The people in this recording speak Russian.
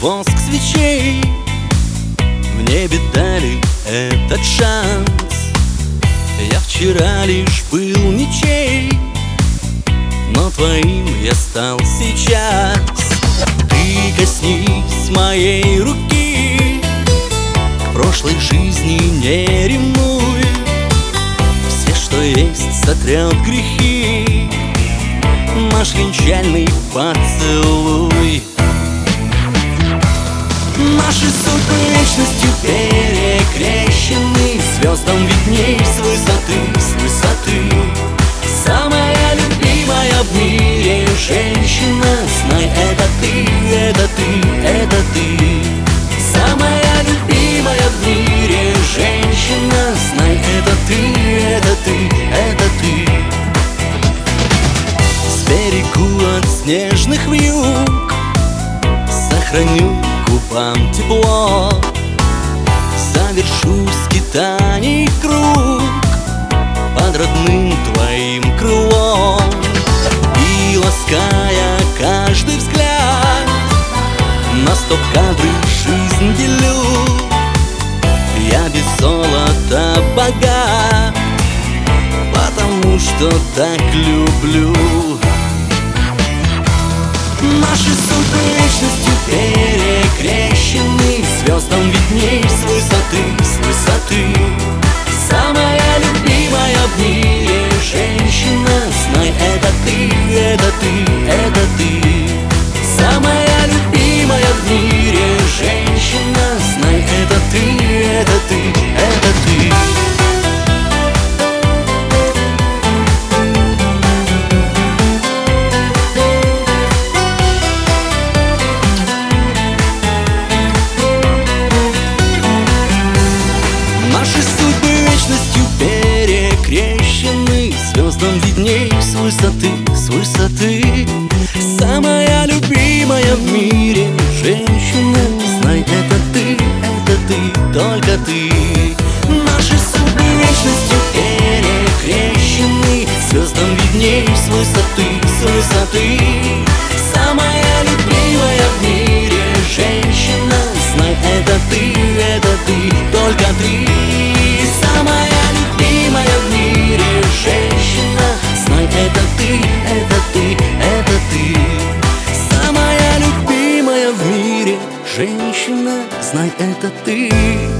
воск свечей в небе дали этот шанс. Я вчера лишь был ничей, но твоим я стал сейчас. Ты коснись моей руки, к прошлой жизни не ревнуй. Все, что есть, сотрет грехи наш венчальный поцелуй. Наши судьбы вечностью перекрещены, звездам видней с высоты, с высоты. Самая любимая в мире женщина, знай, это ты, это ты, это ты. Самая любимая в мире женщина, знай, это ты, это ты, это ты. Сберегу от снежных вьюг, сохраню губам тепло, завершу скитаний круг под родным твоим крылом. И лаская каждый взгляд, на стоп-кадры жизнь делю. Я без золота богат, потому что так люблю. Наши судьбы вечностью перекрещены, звездам видней с высоты, с высоты. Самая любимая в мире женщина, знай, это ты, это ты, это ты. Самая любимая в мире женщина, знай, это ты, это ты, это ты. Наши судьбы вечностью перекрещены, звездам видней с высоты, с высоты. Самая любимая в мире женщина, знай, это ты, только ты. Наши судьбы вечностью перекрещены, звездам видней с высоты, с высоты. Самая любимая в мире женщина, знай, это ты, только ты. Самая любимая в мире женщина, знай, это ты, это ты, это ты. Самая любимая в мире женщина, знай, это ты.